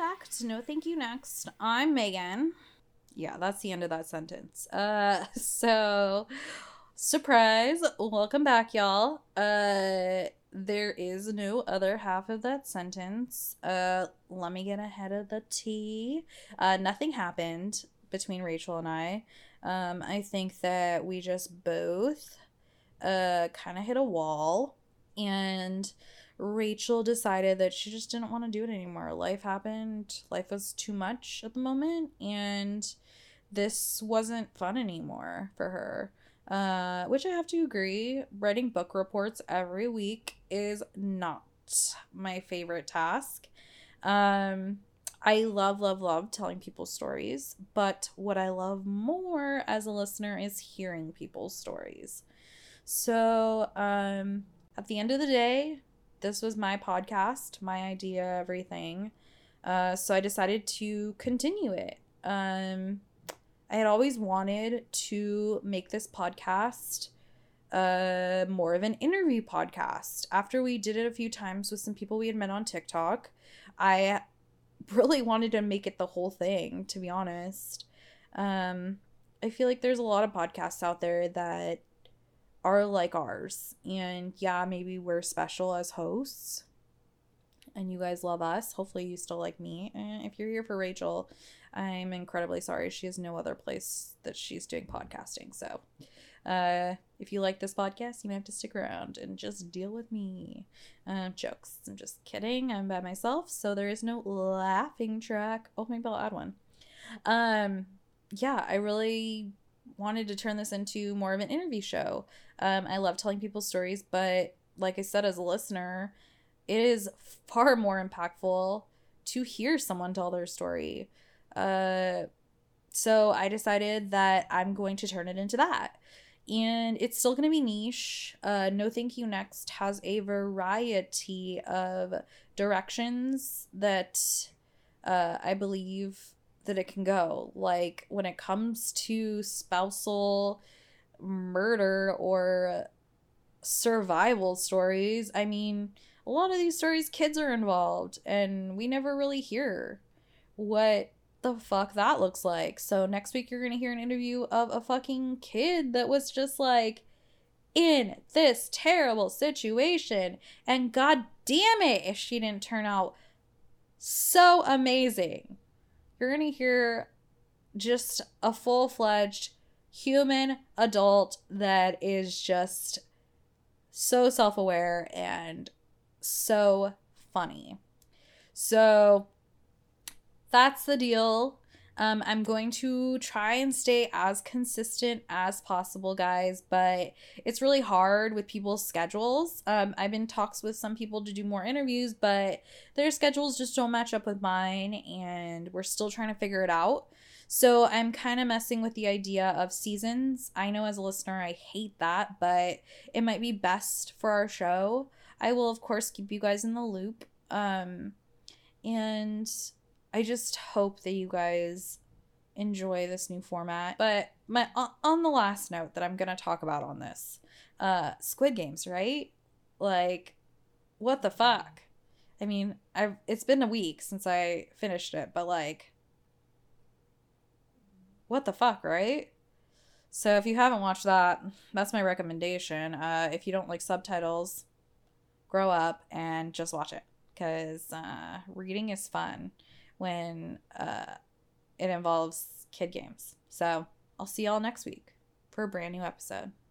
back to No Thank You Next. I'm Megan. Yeah, that's the end of that sentence. So surprise, welcome back, y'all. There is no other half of that sentence. Let me get ahead of the tea. Nothing happened between Rachel and I. I think that we just both kind of hit a wall, and Rachel decided that she just didn't want to do it anymore. Life happened. Life was too much at the moment, and this wasn't fun anymore for her. Which I have to agree, writing book reports every week is not my favorite task. I love telling people stories, but what I love more as a listener is hearing people's stories. So, at the end of the day, this was my podcast, my idea, everything. So I decided to continue it. I had always wanted to make this podcast more of an interview podcast. After we did it a few times with some people we had met on TikTok, I really wanted to make it the whole thing, to be honest. I feel like there's a lot of podcasts out there that are like ours, and yeah, maybe we're special as hosts and you guys love us. Hopefully you still like me. And if you're here for Rachel, I'm incredibly sorry. She has no other place that she's doing podcasting. So if you like this podcast, you may have to stick around and just deal with me. Jokes. I'm just kidding. I'm by myself, so there is no laughing track. Oh, maybe I'll add one. Yeah, I really wanted to turn this into more of an interview show. I love telling people stories, but like I said, as a listener, it is far more impactful to hear someone tell their story. So I decided that I'm going to turn it into that. And it's still going to be niche. No Thank You Next has a variety of directions that I believe that it can go. Like when it comes to spousal murder or survival stories, I mean, a lot of these stories, kids are involved, and we never really hear what the fuck that looks like. So next week, you're going to hear an interview of a fucking kid that was just like in this terrible situation. And god damn it, if she didn't turn out so amazing. You're going to hear just a full-fledged human adult that is just so self-aware and so funny. So that's the deal. I'm going to try and stay as consistent as possible, guys, but it's really hard with people's schedules. I've been in talks with some people to do more interviews, but their schedules just don't match up with mine, and we're still trying to figure it out. So I'm kind of messing with the idea of seasons. I know as a listener, I hate that, but it might be best for our show. I will, of course, keep you guys in the loop. And I just hope that you guys enjoy this new format. But on the last note that I'm going to talk about on this, Squid Games, right? Like, what the fuck? I mean, it's been a week since I finished it, but like, what the fuck, right? So if you haven't watched that, that's my recommendation. If you don't like subtitles, grow up and just watch it, because reading is fun when it involves kid games. So I'll see y'all next week for a brand new episode.